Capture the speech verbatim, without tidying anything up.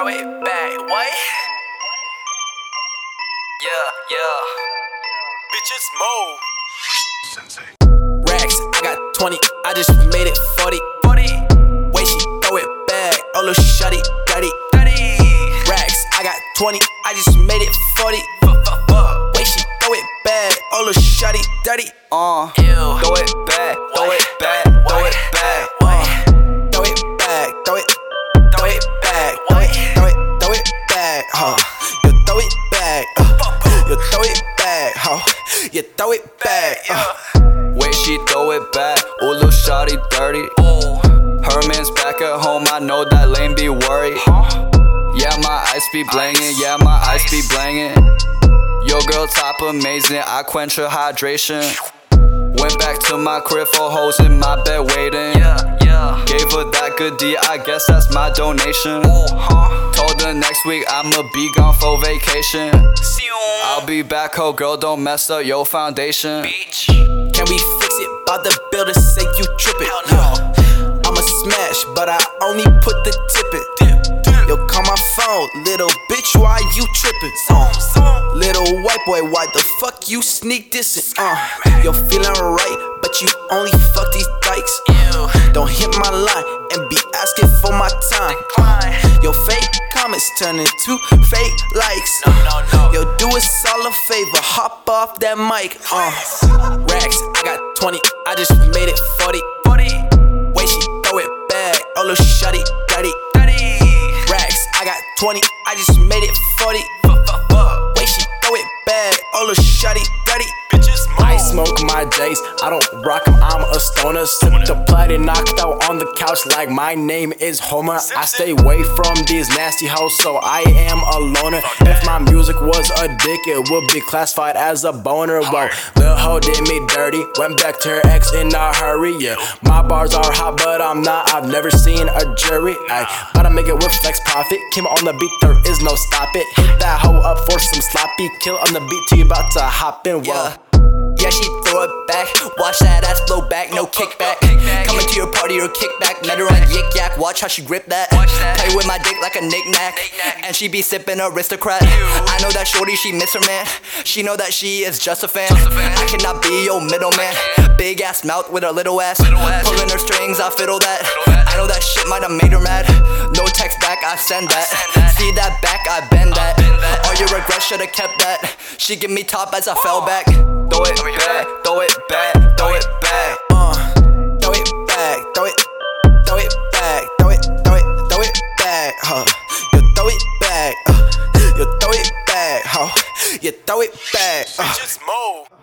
throw it back. What? Yeah, yeah. Bitches move. Sensei. Racks, I got twenty, I just made it forty. forty. Way she throw it back, oh little shawty, dirty. dirty. Racks, I got twenty, I just made it forty. Way she throw it back, oh little shawty, dirty. Uh, Ew. Throw it back, throw it back, throw it back. Uh, throw it back, throw it, throw it back, throw it, throw it, throw it back. Huh? You throw it back, uh, you throw it back, huh? You throw it back. Uh. Way she throw it back, ooh little shawty dirty. Her man's back at home, I know that lane be worried. Yeah, my ice be blangin', yeah, my ice be blangin'. Yo girl top amazing, I quench her hydration. Went back to my crib for hoes in my bed waiting. Gave her that good D, I guess that's my donation. Told her next week I'ma be gone for vacation. I'll be back, ho girl, don't mess up your foundation. Can we fix it? Bout the builder say you trippin'. Yeah. I'm a smash, but I only put the tip it. Yo, call my phone, little bitch, why you trippin'? Uh, little white boy, why the fuck you sneak dissing? Uh, yo, feelin' right, but you only fuck these dykes. Uh, don't hit my line and be asking for my time. Yo, fake comments turn into fake likes. Yo, do us all a favor, hop off that mic. Uh, racks, I got twenty, I just made it forty. Way she throw it back, oh little shawty, dirty. Racks, I got twenty, I just made it forty. Way she throw it back, oh little shawty, dirty. I smoke my J's, I don't rock 'em, I'm a stoner. Sip the bloody knocked out on the couch like my name is Homer. I stay away from these nasty hoes, so I am a loner. If my music was a dick, it would be classified as a boner. Well, the hoe did me dirty, went back to her ex in a hurry, yeah. My bars are hot, but I'm not, I've never seen a jury. I gotta make it with flex profit, came on the beat, there is no stop it. Hit that hoe up for some sloppy, kill on the beat till you about to hop in, whoa. Yeah, she throw it back, watch that ass blow back, no kickback. Coming to your party or kickback, met her on yik yak, watch how she grip that. Play with my dick like a knick-knack, and she be sippin' aristocrat. I know that shorty, she miss her man, she know that she is just a fan. I cannot be your middleman, big ass mouth with a little ass. Pulling her strings, I fiddle that. I know that shit might have made her mad, no text back, I send that. See that back, I bend that. All your regrets should've kept that. She give me top as I fell back. Throw it back, throw it back, throw it back. Uh, throw it back, throw it, throw it back, throw it, throw it, throw it back, huh? You throw it back, uh, you throw it back, huh? You throw it back. Uh. Bitches move.